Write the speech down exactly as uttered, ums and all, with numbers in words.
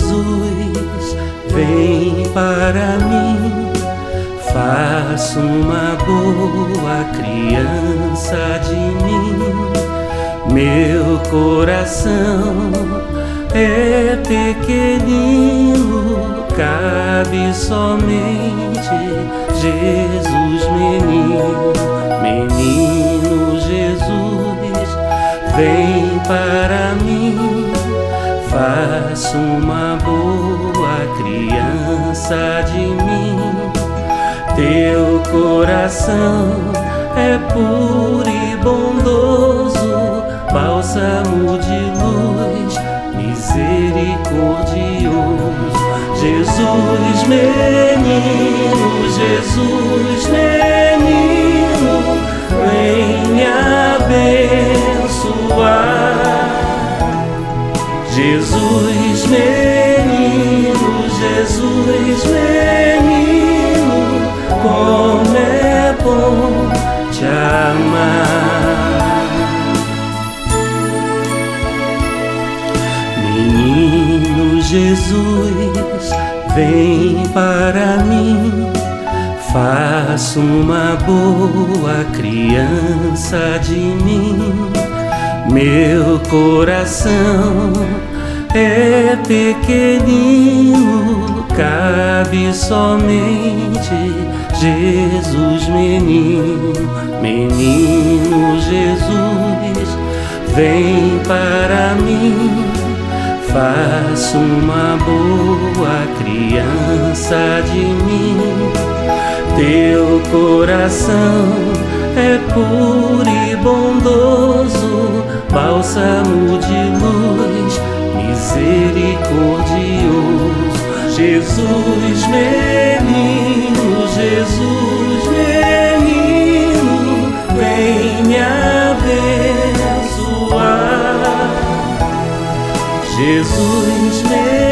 Jesus, vem para mim. Faça uma boa criança de mim. Meu coração é pequenino, cabe somente Jesus, menino. Menino Jesus, vem para mim. Faça uma boa criança de mim. Teu coração é puro e bondoso, bálsamo de luz, misericordioso. Jesus, menino, Jesus, menino, vem me abençoar. Jesus, menino, Jesus, menino, como é bom te amar. Menino Jesus, vem para mim. Faça uma boa criança de mim. Meu coração é pequenino, cabe somente Jesus, menino. Menino Jesus, vem para mim. Faça uma boa criança de mim. Teu coração é puro e bondoso, bálsamo de luz, misericordioso. Jesus, menino, Jesus, menino, vem me abençoar. Jesus, menino,